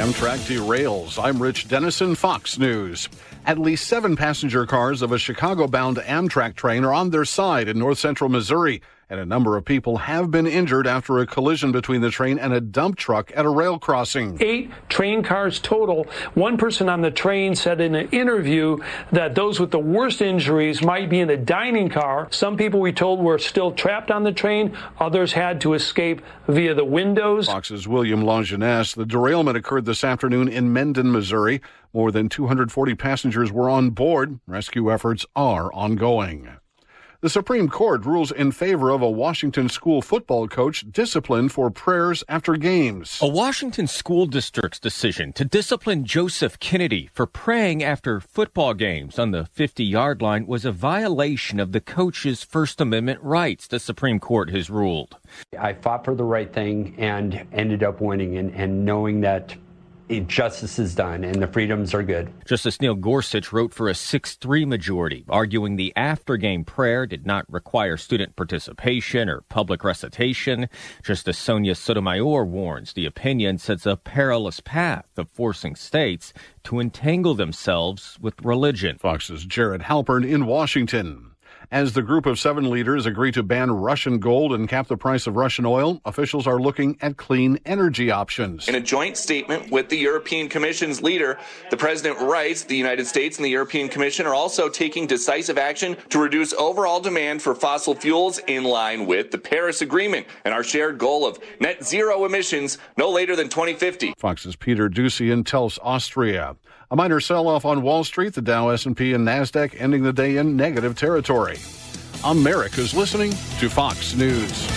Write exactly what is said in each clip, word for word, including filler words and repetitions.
Amtrak derails. I'm Rich Dennison, Fox News. At least seven passenger cars of a Chicago-bound Amtrak train are on their side in north-central Missouri, and a number of people have been injured after a collision between the train and a dump truck at a rail crossing. Eight train cars total. One person on the train said in an interview that those with the worst injuries might be in the dining car. Some people, we told, were still trapped on the train. Others had to escape via the windows. Fox's William Longinus. The derailment occurred this afternoon in Mendon, Missouri. More than two hundred forty passengers were on board. Rescue efforts are ongoing. The Supreme Court rules in favor of a Washington school football coach disciplined for prayers after games. A Washington school district's decision to discipline Joseph Kennedy for praying after football games on the fifty-yard line was a violation of the coach's First Amendment rights, the Supreme Court has ruled. I fought for the right thing and ended up winning, and, and knowing that justice is done and the freedoms are good. Justice Neil Gorsuch wrote for a six three majority, arguing the after-game prayer did not require student participation or public recitation. Justice Sonia Sotomayor warns the opinion sets a perilous path of forcing states to entangle themselves with religion. Fox's Jared Halpern in Washington. As the group of seven leaders agree to ban Russian gold and cap the price of Russian oil, officials are looking at clean energy options. In a joint statement with the European Commission's leader, the president writes the United States and the European Commission are also taking decisive action to reduce overall demand for fossil fuels in line with the Paris Agreement and our shared goal of net zero emissions no later than twenty fifty. Fox's Peter Ducey in Tels, Austria. A minor sell-off on Wall Street, the Dow, S and P, and NASDAQ ending the day in negative territory. America's listening to Fox News.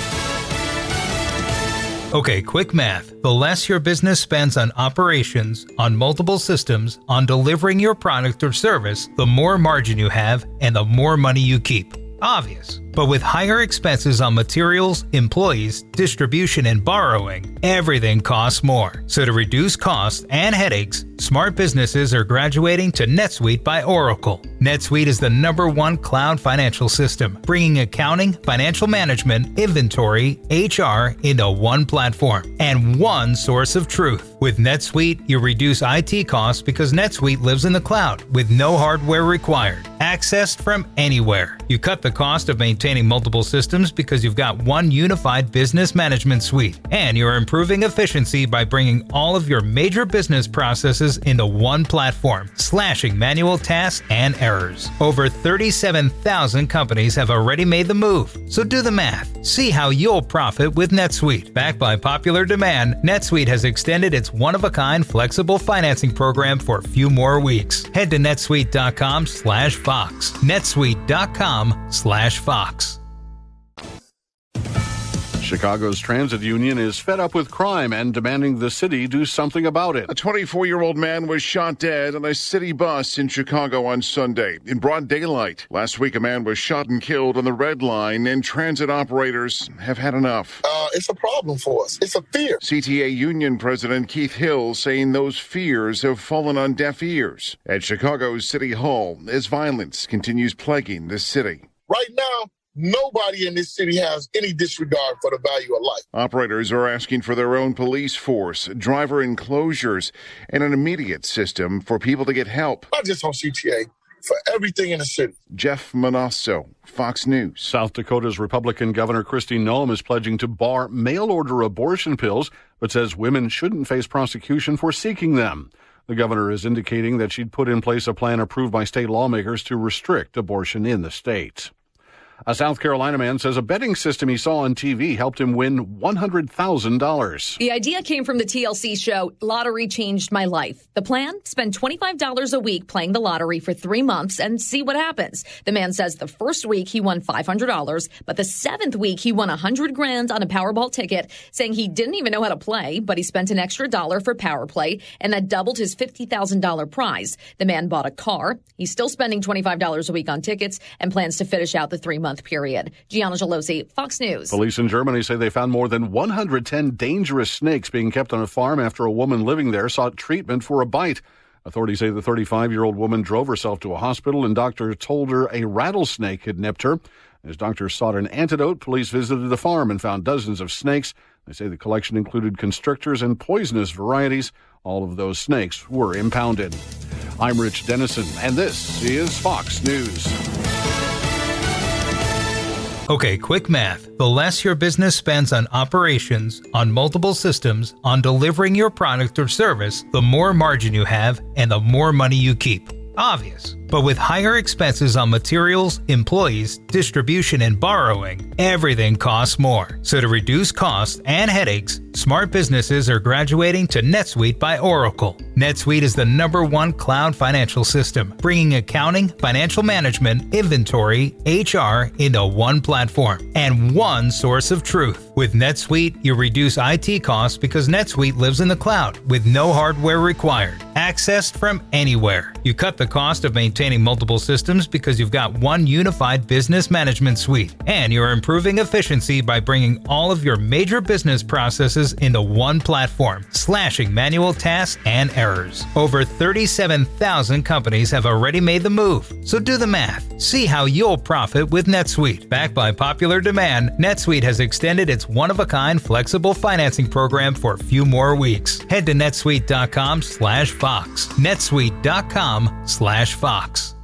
Okay, quick math. The less your business spends on operations, on multiple systems, on delivering your product or service, the more margin you have and the more money you keep. Obvious. But with higher expenses on materials, employees, distribution, and borrowing, everything costs more. So to reduce costs and headaches, smart businesses are graduating to NetSuite by Oracle. NetSuite is the number one cloud financial system, bringing accounting, financial management, inventory, H R into one platform and one source of truth. With NetSuite, you reduce I T costs because NetSuite lives in the cloud with no hardware required, accessed from anywhere. You cut the cost of maintaining multiple systems because you've got one unified business management suite, and you're improving efficiency by bringing all of your major business processes into one platform, slashing manual tasks and errors. Over thirty-seven thousand companies have already made the move, so do the math. See how you'll profit with NetSuite. Backed by popular demand, NetSuite has extended its one-of-a-kind flexible financing program for a few more weeks. Head to netsuite.com slash Fox. netsuite.com slash Fox. Chicago's transit union is fed up with crime and demanding the city do something about it. A twenty-four-year-old man was shot dead on a city bus in Chicago on Sunday in broad daylight. Last week, a man was shot and killed on the Red Line, and transit operators have had enough. Uh, it's a problem for us. It's a fear. C T A Union President Keith Hill saying those fears have fallen on deaf ears at Chicago's City Hall as violence continues plaguing the city. Right now, nobody in this city has any disregard for the value of life. Operators are asking for their own police force, driver enclosures, and an immediate system for people to get help. Not just on C T A, for everything in the city. Jeff Manasso, Fox News. South Dakota's Republican Governor Kristi Noem is pledging to bar mail-order abortion pills, but says women shouldn't face prosecution for seeking them. The governor is indicating that she'd put in place a plan approved by state lawmakers to restrict abortion in the state. A South Carolina man says a betting system he saw on T V helped him win one hundred thousand dollars. The idea came from the T L C show Lottery Changed My Life. The plan? Spend twenty-five dollars a week playing the lottery for three months and see what happens. The man says the first week he won five hundred dollars, but the seventh week he won one hundred grand on a Powerball ticket, saying he didn't even know how to play, but he spent an extra dollar for Power Play, and that doubled his fifty thousand dollars prize. The man bought a car. He's still spending twenty-five dollars a week on tickets and plans to finish out the three-month period. Gianna Gelosi, Fox News. Police in Germany say they found more than one hundred ten dangerous snakes being kept on a farm after a woman living there sought treatment for a bite. Authorities say the thirty-five-year-old woman drove herself to a hospital and doctors told her a rattlesnake had nipped her. As doctors sought an antidote, police visited the farm and found dozens of snakes. They say the collection included constrictors and poisonous varieties. All of those snakes were impounded. I'm Rich Dennison, and this is Fox News. Okay, quick math. The less your business spends on operations, on multiple systems, on delivering your product or service, the more margin you have and the more money you keep. Obvious. But with higher expenses on materials, employees, distribution, and borrowing, everything costs more. So to reduce costs and headaches, smart businesses are graduating to NetSuite by Oracle. NetSuite is the number one cloud financial system, bringing accounting, financial management, inventory, H R into one platform and one source of truth. With NetSuite, you reduce I T costs because NetSuite lives in the cloud with no hardware required, accessed from anywhere. You cut the cost of maintaining multiple systems because you've got one unified business management suite, and you're improving efficiency by bringing all of your major business processes into one platform, slashing manual tasks and errors. Over thirty-seven thousand companies have already made the move, so do the math. See how you'll profit with NetSuite. Backed by popular demand, NetSuite has extended its one-of-a-kind flexible financing program for a few more weeks. Head to netsuite dot com slash Fox. netsuite dot com slash Fox.